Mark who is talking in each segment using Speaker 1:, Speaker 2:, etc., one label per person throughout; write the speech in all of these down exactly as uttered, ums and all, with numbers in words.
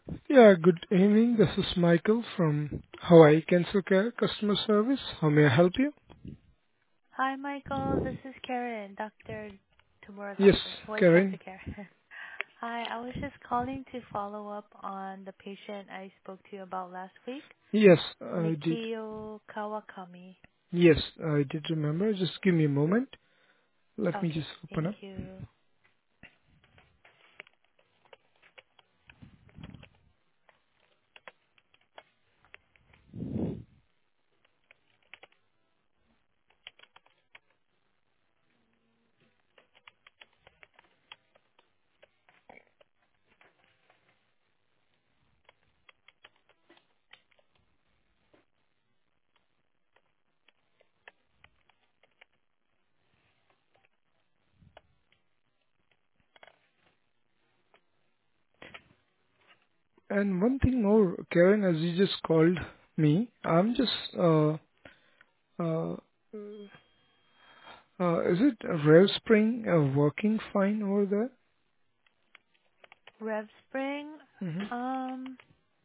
Speaker 1: Yeah, good evening. This is Michael from Hawaii Cancer Care Customer Service. How may I help you?
Speaker 2: Hi, Michael. This is Karen, Doctor Tumura's
Speaker 1: Yes,
Speaker 2: office, Hawaii Cancer
Speaker 1: Karen.
Speaker 2: Care. Hi, I was just calling to follow up on the patient I spoke to you about last week,
Speaker 1: Yes, I did.
Speaker 2: Mikio Kawakami.
Speaker 1: Yes, I did remember. Just give me a moment. Let me
Speaker 2: Okay,
Speaker 1: just open
Speaker 2: thank
Speaker 1: up.
Speaker 2: you.
Speaker 1: And one thing more, Karen, as you just called me, I'm just, uh, uh, uh, is it Rev Spring uh, working fine over there?
Speaker 2: Rev Spring.
Speaker 1: hmm
Speaker 2: Um,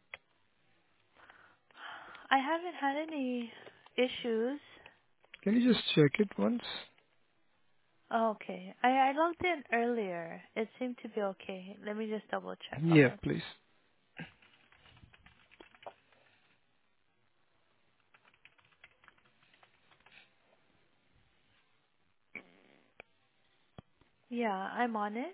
Speaker 2: I haven't had any issues.
Speaker 1: Can you just check it once?
Speaker 2: Oh, okay, I, I logged in earlier. It seemed to be okay. Let me just double check. Hold
Speaker 1: Yeah,
Speaker 2: on.
Speaker 1: please.
Speaker 2: Yeah, I'm on it.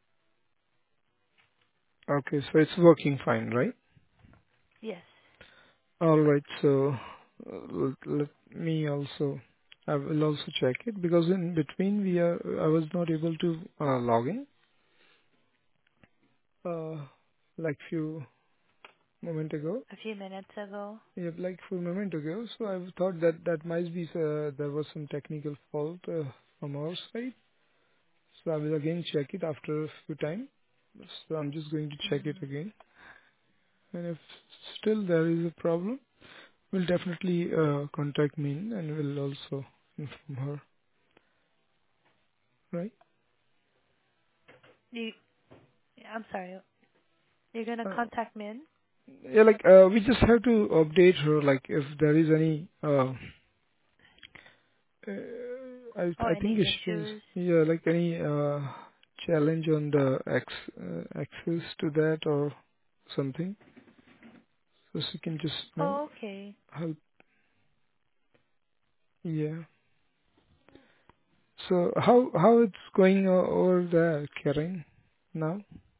Speaker 1: Okay, so it's working fine, right?
Speaker 2: Yes.
Speaker 1: All right. So uh, let let me also, I will also check it because in between we are, I was not able to uh, log in, uh, like few moment ago.
Speaker 2: A few minutes ago.
Speaker 1: Yeah, like few moment ago. So I thought that that might be uh, there was some technical fault uh, from our side. So I will again check it after a few time. So I'm just going to check it
Speaker 2: Mm.
Speaker 1: again. And if still there is a problem, we'll definitely uh, contact me and we'll also inform her. Right?
Speaker 2: You, I'm sorry. You're gonna
Speaker 1: Uh,
Speaker 2: contact Min?
Speaker 1: yeah, like uh, we just have to update her. Like if there is any, uh, uh, I
Speaker 2: Oh,
Speaker 1: I
Speaker 2: any
Speaker 1: think it is
Speaker 2: issues?
Speaker 1: yeah, like any uh, challenge on the ex- uh, access to that or something. So she can just know
Speaker 2: Oh, okay.
Speaker 1: help. Yeah. So how how it's going o- over there, Karen? Now,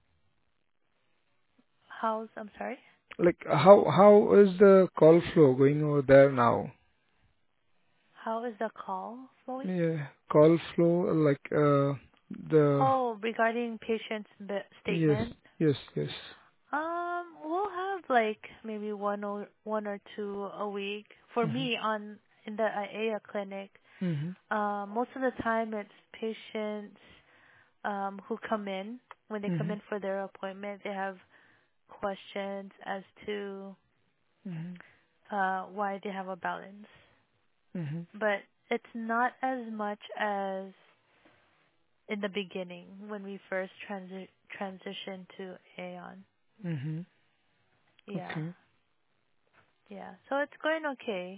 Speaker 2: How's, I'm sorry?
Speaker 1: like how how is the call flow going over there now?
Speaker 2: How is the call flowing?
Speaker 1: Yeah, call flow like uh the
Speaker 2: Oh, regarding patient's b-
Speaker 1: yes
Speaker 2: statement.
Speaker 1: yes yes.
Speaker 2: Um, we'll have like maybe one or one or two a week. For
Speaker 1: Mhm
Speaker 2: me, on in the I A A clinic,
Speaker 1: mhm
Speaker 2: uh, most of the time it's patients um, who come in. When they come
Speaker 1: mhm
Speaker 2: in for their appointment, they have questions as to
Speaker 1: mhm
Speaker 2: uh, why they have a balance.
Speaker 1: mhm
Speaker 2: But it's not as much as in the beginning when we first transi- transitioned to Aeon.
Speaker 1: mhm.
Speaker 2: Yeah,
Speaker 1: Okay,
Speaker 2: yeah. So it's going okay.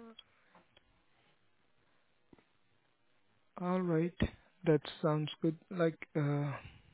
Speaker 1: all right. That sounds good. Like uh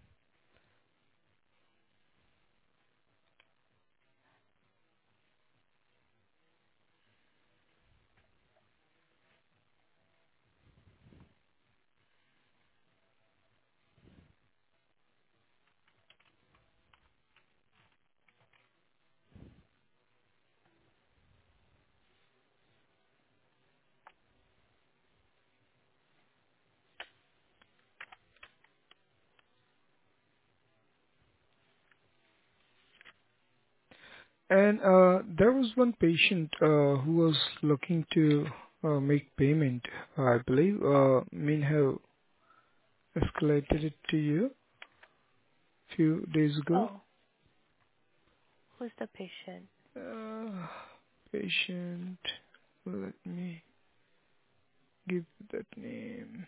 Speaker 1: and uh there was one patient uh who was looking to uh, make payment. I believe uh Min have escalated it to you few days ago.
Speaker 2: Oh, who's the patient?
Speaker 1: Uh, patient. Let me give that name.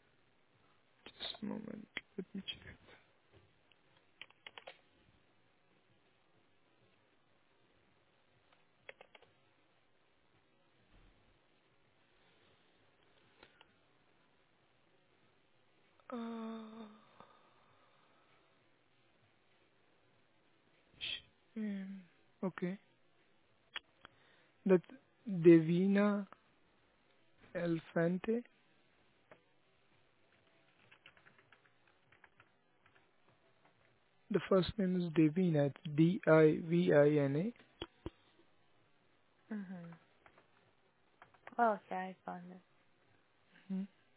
Speaker 1: Just a moment. Let me check. Uh, mm, okay. That's Devina Elfante. The first name is Devina. It's D I V I N
Speaker 2: Mhm. Oh, okay, I found it.
Speaker 1: A.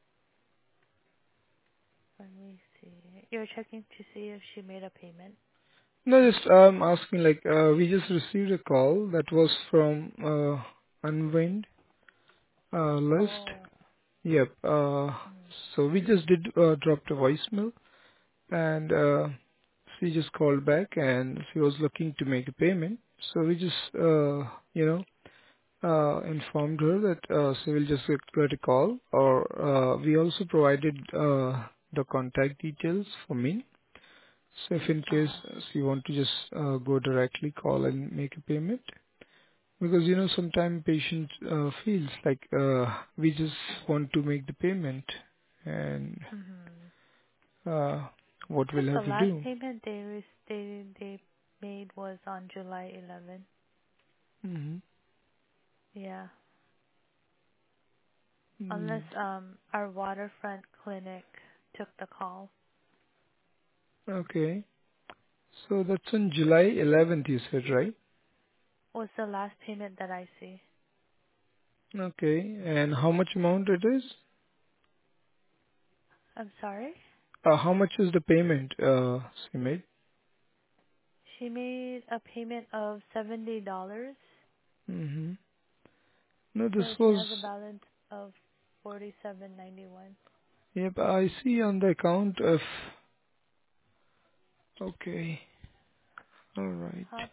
Speaker 2: Let me see. You're checking to see if she made a payment.
Speaker 1: No, just um asking like uh, we just received a call that was from uh, Unwind uh, list.
Speaker 2: Oh.
Speaker 1: Yep. Uh,
Speaker 2: Mm.
Speaker 1: so we just did uh, dropped a voicemail, and uh, she just called back and she was looking to make a payment. So we just uh, you know uh, informed her that uh, she will just get a call, or uh, we also provided uh, the contact details for me. So if in case
Speaker 2: Uh-huh.
Speaker 1: uh, you want to just uh, go directly call and make a payment, because you know sometimes patient uh, feels like uh, we just want to make the payment, and
Speaker 2: Mhm.
Speaker 1: uh, what we'll
Speaker 2: The
Speaker 1: have to
Speaker 2: last
Speaker 1: do.
Speaker 2: payment they re- they they made was on July eleventh.
Speaker 1: hmm
Speaker 2: Yeah.
Speaker 1: Mm,
Speaker 2: Unless um our waterfront clinic took the call.
Speaker 1: okay, so that's on July eleventh, you said, right?
Speaker 2: Was the last payment that I see.
Speaker 1: Okay, and how much amount it is?
Speaker 2: I'm sorry?
Speaker 1: Uh, how much is the payment uh, she made?
Speaker 2: She made a payment of seventy dollars.
Speaker 1: hmm No, this
Speaker 2: So she
Speaker 1: was.
Speaker 2: has a balance of forty seven ninety one.
Speaker 1: Yep, I see on the account of. Okay. All right.
Speaker 2: Huh?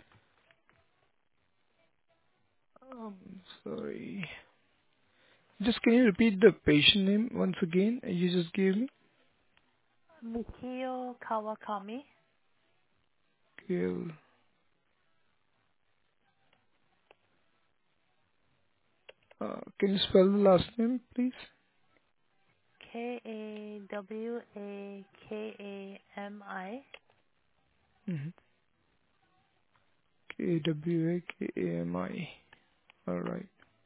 Speaker 1: Um, sorry. Just can you repeat the patient name once again? You just gave me.
Speaker 2: Mikio Kawakami.
Speaker 1: Kill. Uh, can you spell the last name, please?
Speaker 2: K A W A K A M I.
Speaker 1: Mm-hmm. K W A K A M I. All right.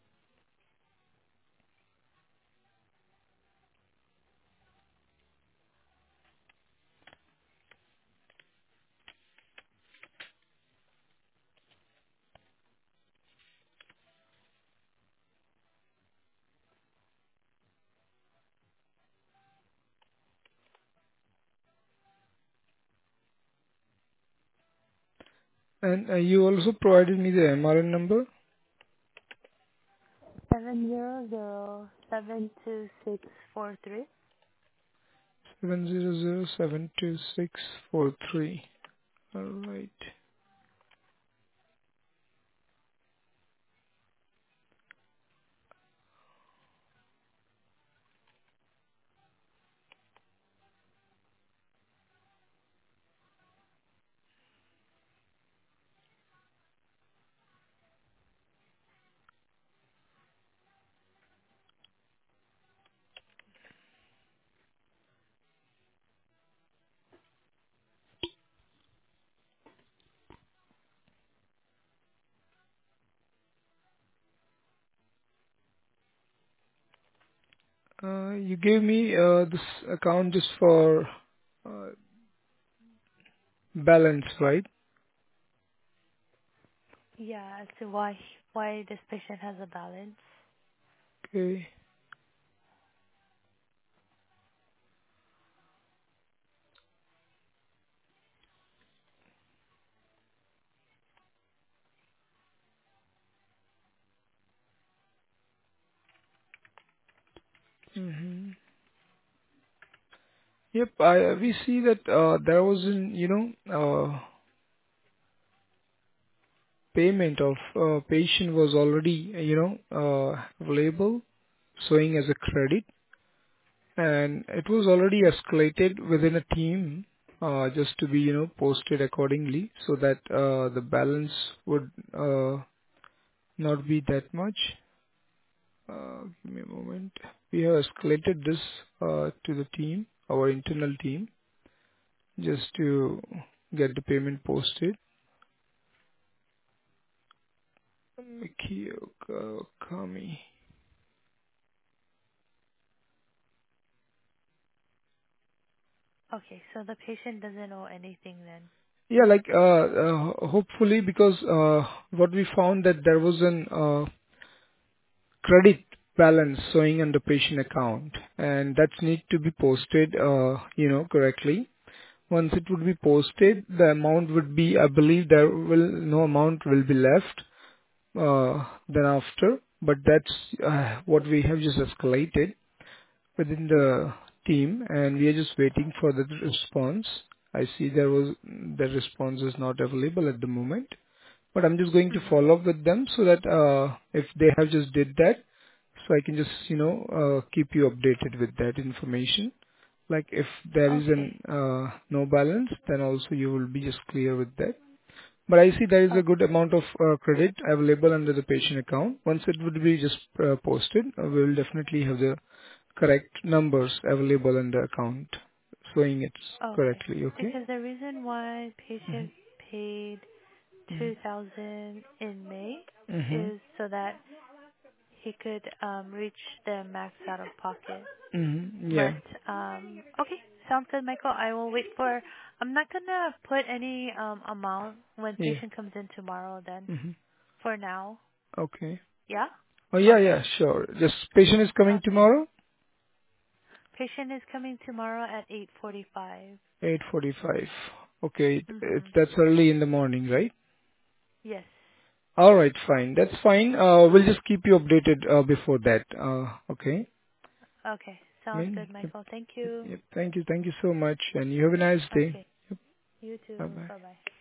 Speaker 1: And uh, you also provided me the M R N number.
Speaker 2: Seven zero zero seven two six four three.
Speaker 1: seven zero zero seven two six four three. All right. Uh, you gave me uh, this account just for uh, balance, right?
Speaker 2: Yeah, as to why why this patient has a balance.
Speaker 1: Okay. Mm-hmm. Yep, I we see that uh, there was an you know uh, payment of uh, patient was already uh, you know uh, available, showing as a credit, and it was already escalated within a team uh, just to be you know posted accordingly, so that uh, the balance would uh, not be that much. Uh, give me a moment. We have escalated this uh, to the team. our internal team just to get the payment posted. Mikio Kami.
Speaker 2: Okay, so the patient doesn't owe anything then.
Speaker 1: Yeah, like, uh, uh, hopefully, because uh, what we found that there was an uh, credit balance showing on the patient account, and that need to be posted, uh, you know, correctly. Once it would be posted, the amount would be, I believe there will, no amount will be left uh, then after, but that's uh, what we have just escalated within the team, and we are just waiting for the response. I see there was, the response is not available at the moment, but I'm just going to
Speaker 2: Mhm.
Speaker 1: follow up with them so that uh, if they have just did that, so I can just, you know, uh, keep you updated with that information. Like if there is an
Speaker 2: Okay.
Speaker 1: uh, no balance, then also you will be just clear with that. But I see there is a good
Speaker 2: Okay.
Speaker 1: amount of uh, credit available under the patient account. Once it would be just uh, posted, uh, we will definitely have the correct numbers available in the account, showing it's
Speaker 2: Okay.
Speaker 1: correctly. Okay?
Speaker 2: Because the reason why patient
Speaker 1: Mm-hmm.
Speaker 2: paid two thousand in May
Speaker 1: Mm-hmm.
Speaker 2: is so that he could um reach the max out of pocket.
Speaker 1: Mm-hmm. Yeah.
Speaker 2: But um okay, sounds good, Michael. I will wait for I'm not gonna put any um amount when
Speaker 1: Yeah.
Speaker 2: patient comes in tomorrow then
Speaker 1: Mm-hmm.
Speaker 2: for now.
Speaker 1: Okay.
Speaker 2: Yeah?
Speaker 1: Oh, yeah,
Speaker 2: Okay.
Speaker 1: yeah, sure. This patient is coming
Speaker 2: Okay.
Speaker 1: tomorrow,
Speaker 2: Patient is coming tomorrow at eight forty five.
Speaker 1: eight forty-five. Okay, it- it's,
Speaker 2: Mhm.
Speaker 1: that's early in the morning, right?
Speaker 2: Yes.
Speaker 1: All right, fine. That's fine. Uh, we'll just keep you updated uh, before that. Uh, okay.
Speaker 2: Okay.
Speaker 1: I
Speaker 2: Sounds
Speaker 1: mean,
Speaker 2: good,
Speaker 1: yep,
Speaker 2: Michael. Thank you.
Speaker 1: yep. Thank you. Thank you so much. And you have a nice day.
Speaker 2: Okay. You too.
Speaker 1: Bye bye.
Speaker 2: Bye bye.